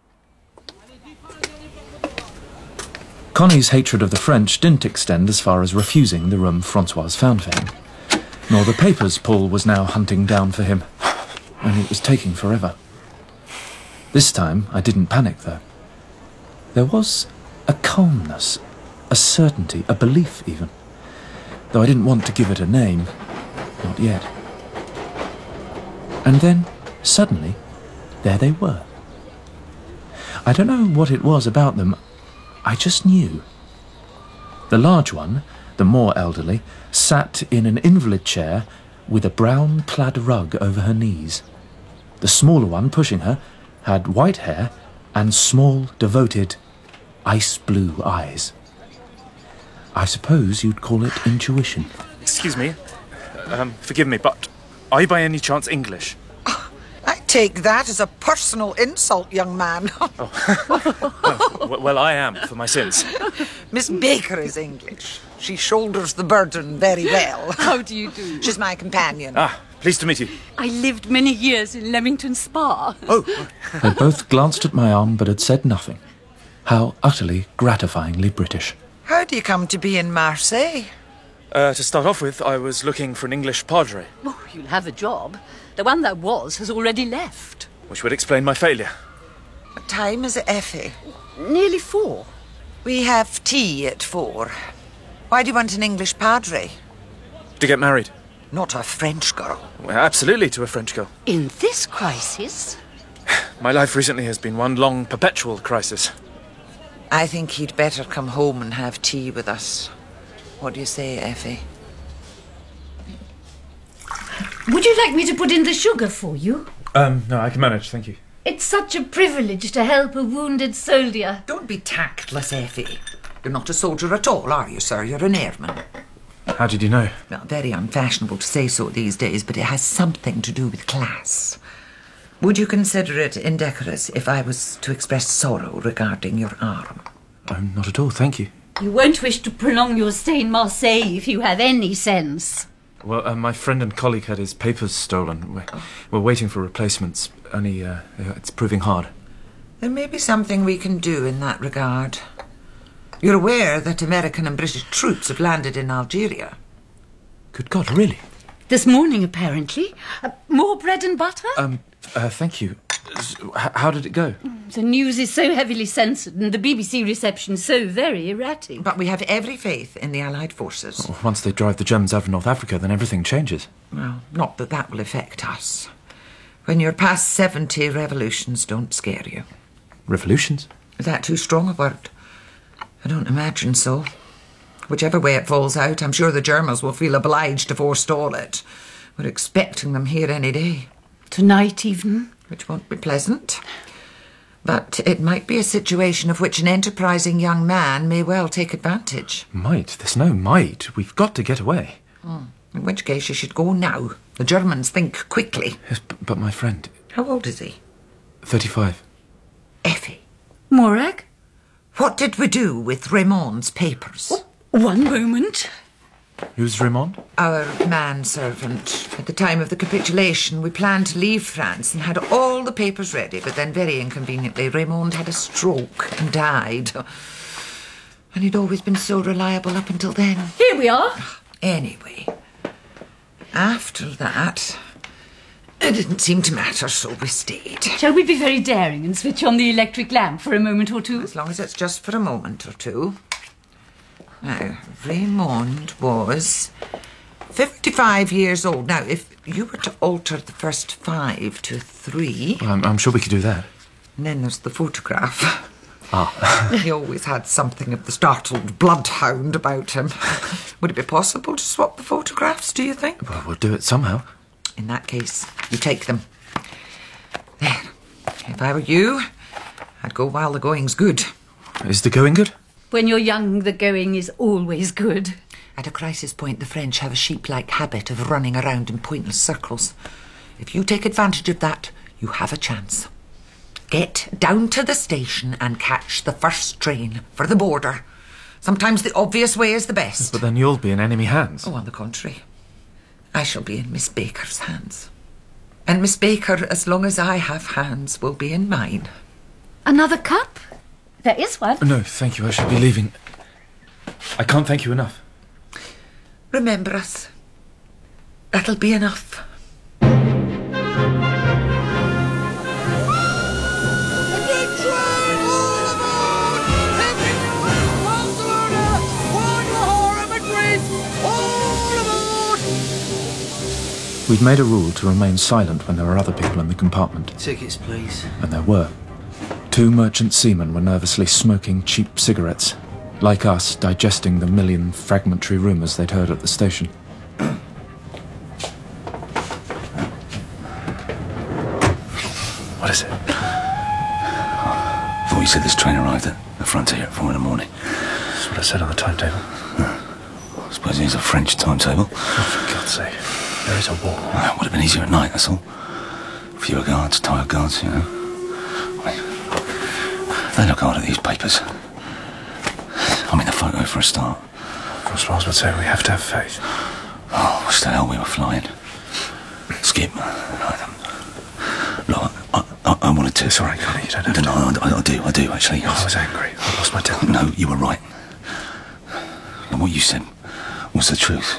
Connie's hatred of the French didn't extend as far as refusing the room Francoise found for him, nor the papers Paul was now hunting down for him, and it was taking forever. This time I didn't panic, though. There was a calmness, a certainty, a belief even, though I didn't want to give it a name, not yet. And then, suddenly, there they were. I don't know what it was about them. I just knew. The large one, the more elderly, sat in an invalid chair with a brown plaid rug over her knees. The smaller one, pushing her, had white hair and small, devoted, ice-blue eyes. I suppose you'd call it intuition. Excuse me. Um, forgive me, but are you by any chance English? I take that as a personal insult, young man. Oh, well, I am, for my sins. Miss Baker is English. She shoulders the burden very well. How do you do? She's my companion. Ah, pleased to meet you. I lived many years in Leamington Spa. Oh. They both glanced at my arm but had said nothing. How utterly gratifyingly British. How do you come to be in Marseille? Uh, to start off with, I was looking for an English padre. Oh, you'll have a job. The one that was has already left. Which would explain my failure. What time is it, Effie? Nearly four. We have tea at four. Why do you want an English padre? To get married. Not a French girl. Well, absolutely to a French girl. In this crisis? My life recently has been one long, perpetual crisis. I think he'd better come home and have tea with us. What do you say, Effie? Would you like me to put in the sugar for you? Um, no, I can manage, thank you. It's such a privilege to help a wounded soldier. Don't be tactless, Effie. You're not a soldier at all, are you, sir? You're an airman. How did you know? Well, very unfashionable to say so these days, but it has something to do with class. Would you consider it indecorous if I was to express sorrow regarding your arm? Oh, not at all, thank you. You won't wish to prolong your stay in Marseille if you have any sense. Well, uh, my friend and colleague had his papers stolen. We're, we're waiting for replacements, only uh, it's proving hard. There may be something we can do in that regard. You're aware that American and British troops have landed in Algeria? Good God, really? This morning, apparently. Uh, more bread and butter? Um, uh, thank you. S- h- how did it go? The news is so heavily censored and the B B C reception so very erratic. But we have every faith in the Allied forces. Well, once they drive the Germans out of North Africa, then everything changes. Well, not that that will affect us. When you're past seventy, revolutions don't scare you. Revolutions? Is that too strong a word? I don't imagine so. Whichever way it falls out, I'm sure the Germans will feel obliged to forestall it. We're expecting them here any day. Tonight, even? Which won't be pleasant. But it might be a situation of which an enterprising young man may well take advantage. Might? There's no might. We've got to get away. Hmm. In which case you should go now. The Germans think quickly. Yes, but, but my friend... How old is he? thirty-five. Effie. Morag? What did we do with Raymond's papers? One moment. Who's Raymond? Our manservant. At the time of the capitulation, we planned to leave France and had all the papers ready, but then very inconveniently, Raymond had a stroke and died. And he'd always been so reliable up until then. Here we are. Anyway, after that, it didn't seem to matter, so we stayed. Shall we be very daring and switch on the electric lamp for a moment or two? As long as it's just for a moment or two. Now, Raymond was fifty-five years old. Now, if you were to alter the first five to three... Well, I'm, I'm sure we could do that. And then there's the photograph. Ah. He always had something of the startled bloodhound about him. Would it be possible to swap the photographs, do you think? Well, we'll do it somehow. In that case, you take them. There. If I were you, I'd go while the going's good. Is the going good? When you're young, the going is always good. At a crisis point, the French have a sheep-like habit of running around in pointless circles. If you take advantage of that, you have a chance. Get down to the station and catch the first train for the border. Sometimes the obvious way is the best. But then you'll be in enemy hands. Oh, on the contrary. I shall be in Miss Baker's hands. And Miss Baker, as long as I have hands, will be in mine. Another cup? There is one. No, thank you. I should be leaving. I can't thank you enough. Remember us. That'll be enough. We'd made a rule to remain silent when there were other people in the compartment. Tickets, please. And there were. Two merchant seamen were nervously smoking cheap cigarettes, like us, digesting the million fragmentary rumours they'd heard at the station. What is it? I thought you said this train arrived at the frontier at four in the morning. That's what it said on the timetable. I suppose it is a French timetable. Oh, for God's sake. There is a war. Well, it would have been easier at night, that's all. Fewer guards, tired guards, you know. I mean, they look hard at these papers. I mean, the photo for a start. Francois would say we have to have faith. Oh, wish the hell we were flying. Skip. Look, I, I, I wanted to... It's all right, Connie, you don't have no, to. I, I do, I do, actually. I was angry. I lost my temper. No, you were right. And what you said was the truth.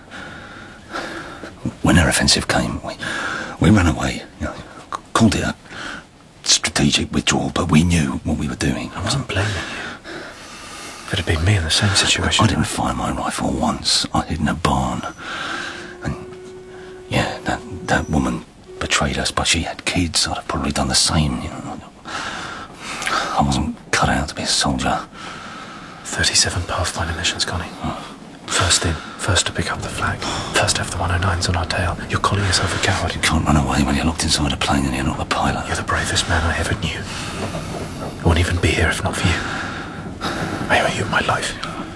When their offensive came, we, we ran away. You know, called it a strategic withdrawal, but we knew what we were doing. I wasn't blaming you. If it had been me in the same situation... I didn't fire my rifle once. I hid in a barn. And, yeah, that, that woman betrayed us, but she had kids. I'd have probably done the same, you know. I wasn't cut out to be a soldier. thirty-seven Pathfinder missions, Connie. First in, first to pick up the flag, first to have the one oh nines on our tail. You're calling yourself a coward. You can't run away when you're locked inside a plane and you're not the pilot. You're the bravest man I ever knew. I wouldn't even be here if not for you. I owe you my life.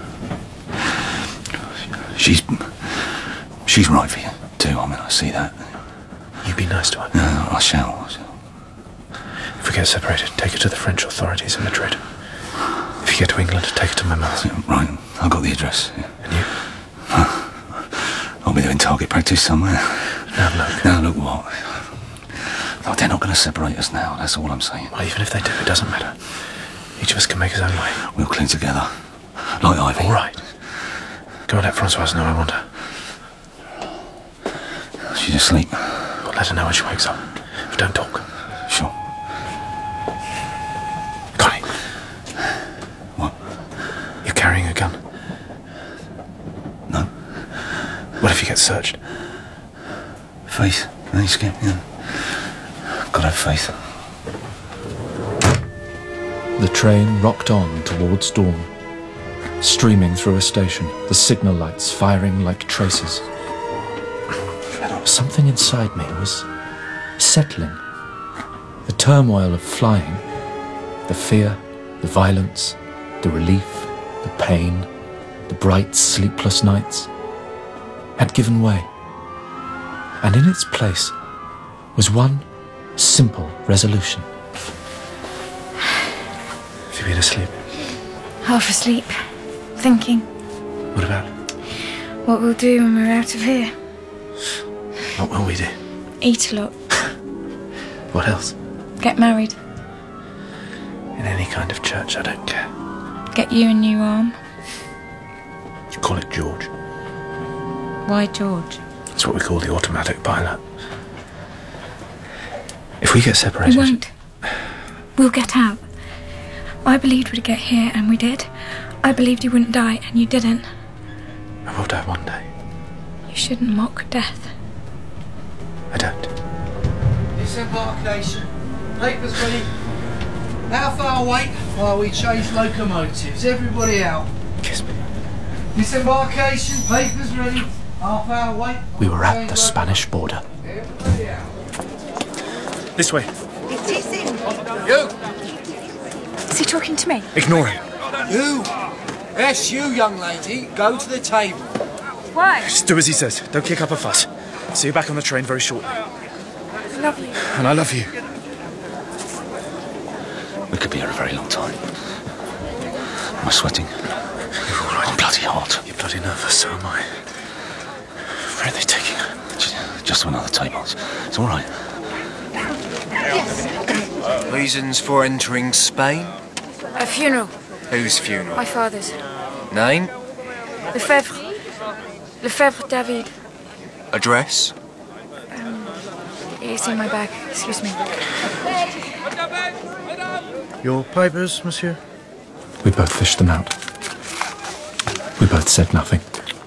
She's... She's right for you, too. I mean, I see that. You be nice to her. No, I shall. I shall. If we get separated, take her to the French authorities in Madrid. If you get to England, take her to my mother. Yeah, right, I've got the address. Yeah. And you? I'll be doing target practice somewhere. Now look. Now look what? Oh, they're not going to separate us now, that's all I'm saying. Well, even if they do, it doesn't matter. Each of us can make his own way. We'll cling together. Like Ivy. All right. Go and let Francoise know I want her. She's asleep. Well, let her know when she wakes up. But don't talk. Sure. Connie. What? You're carrying a gun. No. What if you get searched? Faith. Hey, Skip, yeah. Gotta have faith. The train rocked on towards dawn, streaming through a station, the signal lights firing like traces. Something inside me was settling. The turmoil of flying, the fear, the violence, the relief, the pain, the bright, sleepless nights, had given way. And in its place was one simple resolution. Have you been asleep? Half asleep. Thinking. What about? What we'll do when we're out of here. What will we do? Eat a lot. What else? Get married. In any kind of church, I don't care. Get you a new arm. You call it George. Why George? That's what we call the automatic pilot. If we get separated... We won't. We'll get out. I believed we'd get here, and we did. I believed you wouldn't die, and you didn't. I will die one day. You shouldn't mock death. I don't. Disembarkation. Papers ready. How far wait while we change locomotives? Everybody out. Kiss me. Disembarkation. Papers ready. Half hour wait. We were at the Spanish border. Everybody out. This way. It is him. You. Is he talking to me? Ignore him. You. Yes, you, young lady. Go to the table. Why? Just do as he says. Don't kick up a fuss. See you back on the train very shortly. I love you. And I love you. We could be here a very long time. Am I sweating? You're all right. I'm bloody hot. You're bloody nervous, so am I. Where are they taking her? Just, just to another table. It's, it's all right. Reasons for entering Spain? A funeral. Whose funeral? My father's. Name? Lefebvre. Lefebvre David. Address? Um, it's in my bag. Excuse me. Your papers, monsieur? We both fished them out. We both said nothing.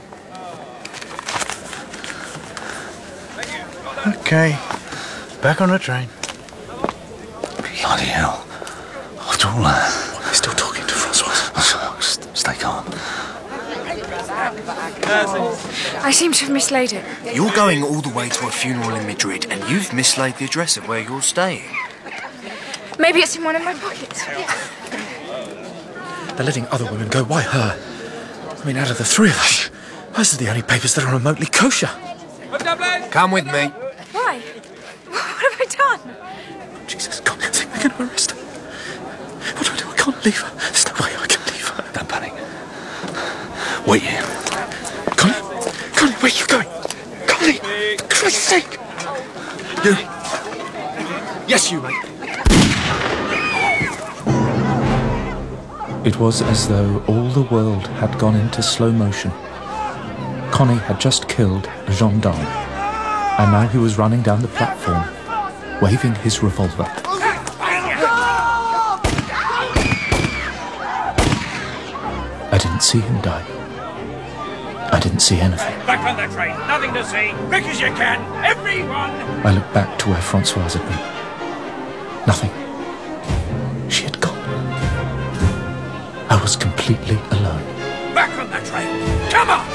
Okay. Back on the train. Bloody hell. After all that... What, they're still talking to Francoise? Just stay calm. I seem to have mislaid it. You're going all the way to a funeral in Madrid and you've mislaid the address of where you're staying. Maybe it's in one of my pockets. They're letting other women go. Why her? I mean, out of the three of us, those are the only papers that are remotely kosher. Come with me. Why? What have I done? Jesus, God, I think they're going to arrest her. What do I do? I can't leave her. There's no way I can leave her. Don't panic. Wait here. Connie? Connie, where are you going? Connie! For Christ's sake! You? Yes, you, mate. It was as though all the world had gone into slow motion. Connie had just killed a gendarme, and now he was running down the platform, waving his revolver. I didn't see him die. I didn't see anything. Back on the train. Nothing to see. Quick as you can. Everyone! I looked back to where Francoise had been. Nothing. She had gone. I was completely alone. Back on the train. Come on!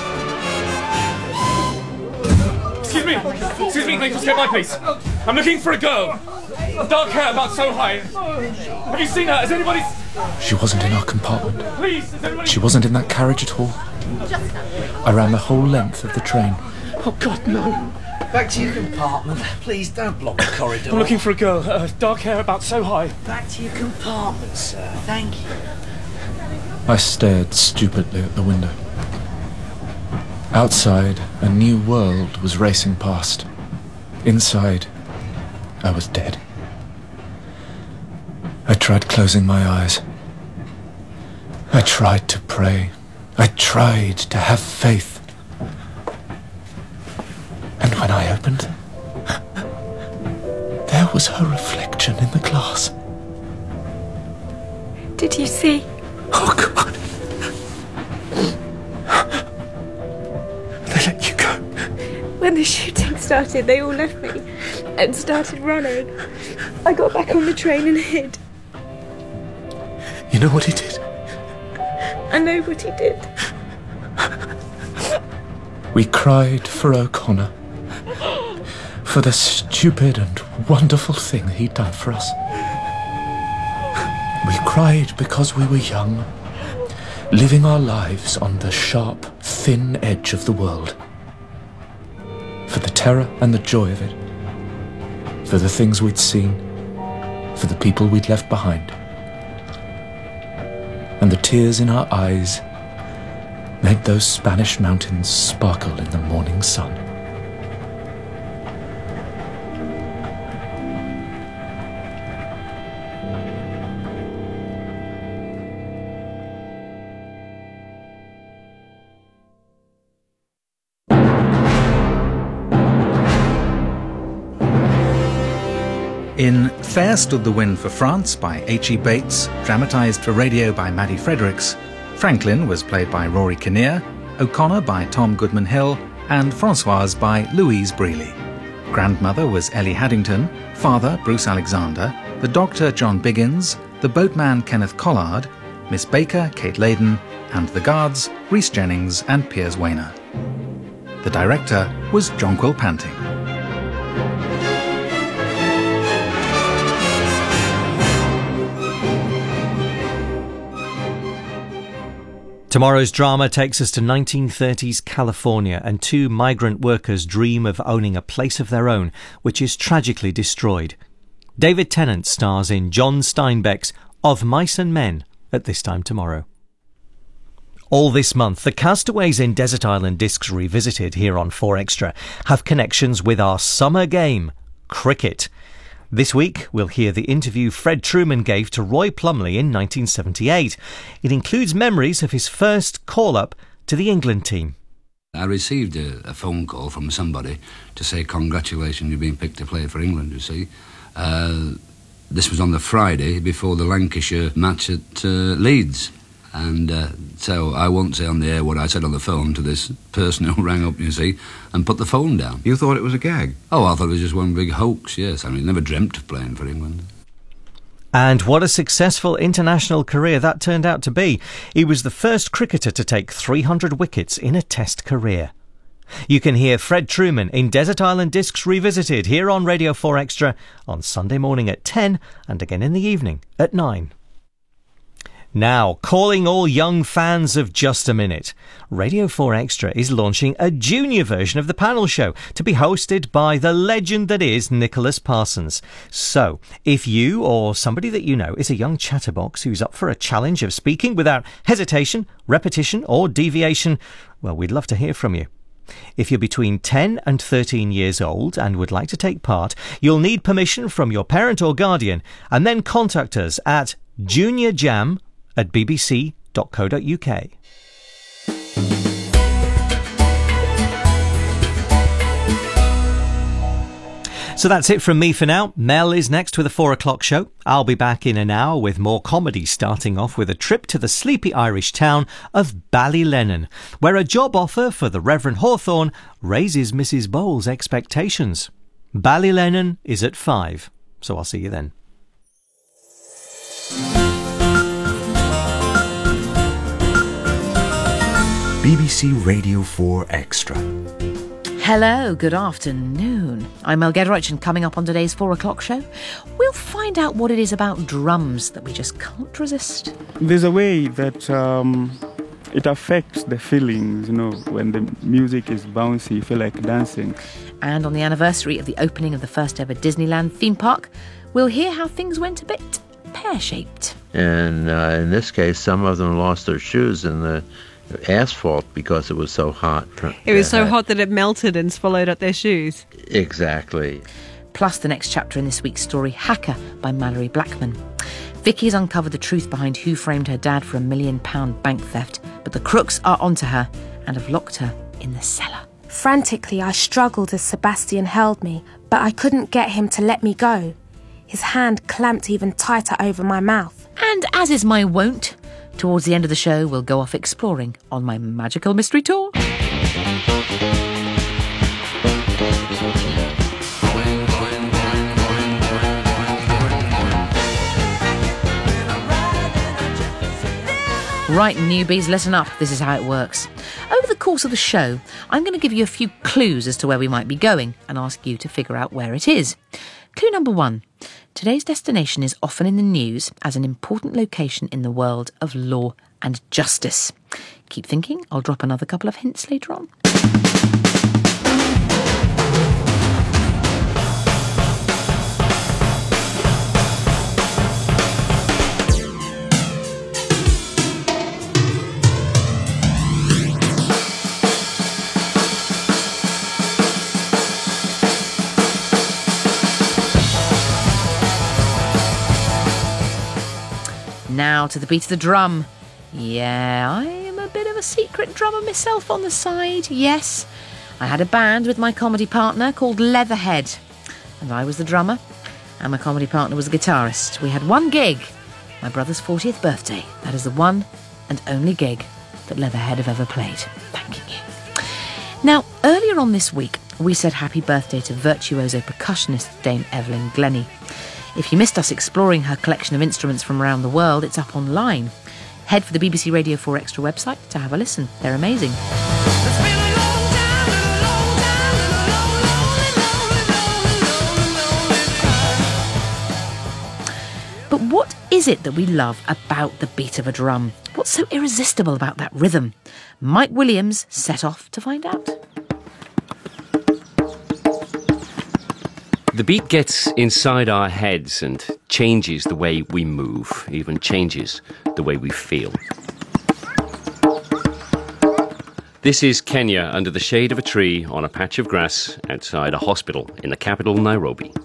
Excuse me! Excuse me, please, just get my piece. I'm looking for a girl. Dark hair, about so high. Have you seen her? Has anybody... She wasn't in our compartment. Please, has anybody... She wasn't in that carriage at all. I ran the whole length of the train. Oh, God, no. Back to your compartment. Please don't block the corridor. I'm looking for a girl. Uh, dark hair, about so high. Back to your compartment, sir. Thank you. I stared stupidly at the window. Outside, a new world was racing past. Inside, I was dead. I tried closing my eyes. I tried to pray. I tried to have faith. And when I opened them, there was her reflection in the glass. Did you see? Oh, God. They let you go. When the shooting started, they all left me and started running. I got back on the train and hid. You know what he did? I know what he did. We cried for O'Connor, for the stupid and wonderful thing he'd done for us. We cried because we were young, living our lives on the sharp, thin edge of the world. For the terror and the joy of it. For the things we'd seen. For the people we'd left behind. And the tears in our eyes made those Spanish mountains sparkle in the morning sun. In Fair Stood the Wind for France by H E Bates, dramatised for radio by Maddie Fredericks, Franklin was played by Rory Kinnear, O'Connor by Tom Goodman-Hill, and Francoise by Louise Brealey. Grandmother was Ellie Haddington, father Bruce Alexander, the doctor John Biggins, the boatman Kenneth Collard, Miss Baker Kate Layden, and the guards Rhys Jennings and Piers Wainer. The director was Jonquil Panting. Tomorrow's drama takes us to nineteen thirties California, and two migrant workers dream of owning a place of their own, which is tragically destroyed. David Tennant stars in John Steinbeck's Of Mice and Men at this time tomorrow. All this month, the castaways in Desert Island Discs Revisited here on four Extra have connections with our summer game, cricket. This week, we'll hear the interview Fred Trueman gave to Roy Plumley in nineteen seventy-eight. It includes memories of his first call-up to the England team. I received a, a phone call from somebody to say, congratulations, you've been picked to play for England, you see. Uh, this was on the Friday before the Lancashire match at uh, Leeds. And uh, so I won't say on the air what I said on the phone to this person who rang up, you see, and put the phone down. You thought it was a gag? Oh, I thought it was just one big hoax, yes. I mean, never dreamt of playing for England. And what a successful international career that turned out to be. He was the first cricketer to take three hundred wickets in a Test career. You can hear Fred Trueman in Desert Island Discs Revisited here on Radio four Extra on Sunday morning at ten and again in the evening at nine. Now, calling all young fans of Just a Minute, Radio four Extra is launching a junior version of the panel show to be hosted by the legend that is Nicholas Parsons. So, if you or somebody that you know is a young chatterbox who's up for a challenge of speaking without hesitation, repetition or deviation, well, we'd love to hear from you. If you're between ten and thirteen years old and would like to take part, you'll need permission from your parent or guardian, and then contact us at juniorjam at b b c dot co dot u k. So that's it from me for now. Mel is next with a four o'clock show. I'll be back in an hour with more comedy, starting off with a trip to the sleepy Irish town of Ballylennon, where a job offer for the Reverend Hawthorne raises Missus Bowles' expectations. Ballylennon is at five, so I'll see you then. B B C Radio four Extra. Hello, good afternoon. I'm Mel Gedroych, and coming up on today's four o'clock show, we'll find out what it is about drums that we just can't resist. There's a way that um, it affects the feelings, you know, when the music is bouncy, you feel like dancing. And on the anniversary of the opening of the first ever Disneyland theme park, we'll hear how things went a bit pear-shaped. And uh, in this case, some of them lost their shoes in the asphalt because it was so hot. It was so hot that it melted and swallowed up their shoes. Exactly. Plus the next chapter in this week's story, Hacker by Mallory Blackman. Vicky's uncovered the truth behind who framed her dad for a million pound bank theft, but the crooks are onto her and have locked her in the cellar. Frantically, I struggled as Sebastian held me, but I couldn't get him to let me go. His hand clamped even tighter over my mouth. And as is my wont, towards the end of the show, we'll go off exploring on my magical mystery tour. Right, newbies, listen up. This is how it works. Over the course of the show, I'm going to give you a few clues as to where we might be going and ask you to figure out where it is. Clue number one. Today's destination is often in the news as an important location in the world of law and justice. Keep thinking, I'll drop another couple of hints later on. Now to the beat of the drum. Yeah, I am a bit of a secret drummer myself on the side, yes. I had a band with my comedy partner called Leatherhead, and I was the drummer, and my comedy partner was the guitarist. We had one gig, my brother's fortieth birthday. That is the one and only gig that Leatherhead have ever played. Thanking you. Now, earlier on this week, we said happy birthday to virtuoso percussionist Dame Evelyn Glennie. If you missed us exploring her collection of instruments from around the world, it's up online. Head for the B B C Radio four Extra website to have a listen. They're amazing. But what is it that we love about the beat of a drum? What's so irresistible about that rhythm? Mike Williams set off to find out. The beat gets inside our heads and changes the way we move, even changes the way we feel. This is Kenya under the shade of a tree on a patch of grass outside a hospital in the capital, Nairobi.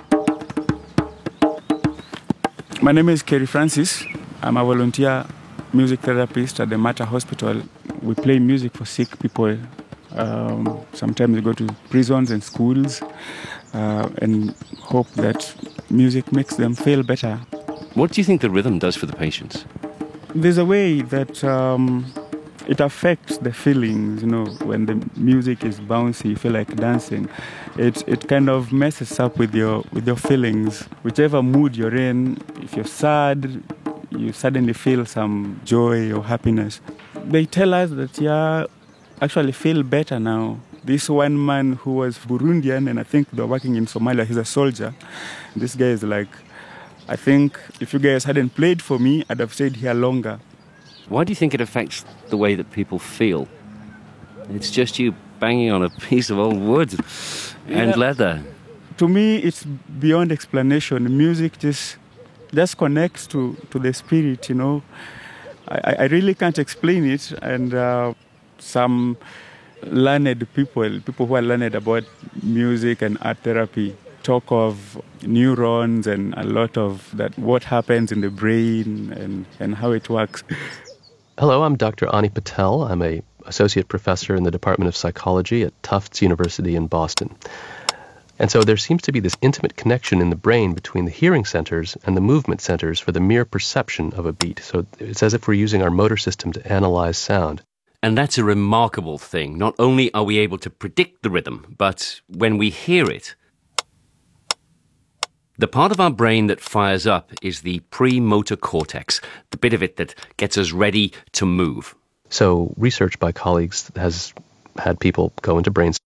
My name is Kerry Francis. I'm a volunteer music therapist at the Mater Hospital. We play music for sick people. Um, sometimes we go to prisons and schools uh, and hope that music makes them feel better. What do you think the rhythm does for the patients? There's a way that um, it affects the feelings, you know, when the music is bouncy, you feel like dancing. It it kind of messes up with your with your feelings. Whichever mood you're in, if you're sad, you suddenly feel some joy or happiness. They tell us that, yeah, actually feel better now. This one man who was Burundian, and I think they're working in Somalia, he's a soldier. This guy is like I think if you guys hadn't played for me, I'd have stayed here longer. Why do you think it affects the way that people feel? It's just you banging on a piece of old wood and Yeah. leather. To me, it's beyond explanation. Music just just connects to, to the spirit, you know. I, I really can't explain it. And uh, some learned people, people who are learned about music and art therapy, talk of neurons and a lot of that, what happens in the brain and, and how it works. Hello, I'm Doctor Ani Patel. I'm a associate professor in the Department of Psychology at Tufts University in Boston. And so there seems to be this intimate connection in the brain between the hearing centers and the movement centers for the mere perception of a beat. So it's as if we're using our motor system to analyze sound. And that's a remarkable thing. Not only are we able to predict the rhythm, but when we hear it, the part of our brain that fires up is the premotor cortex, the bit of it that gets us ready to move. So research by colleagues has had people go into brain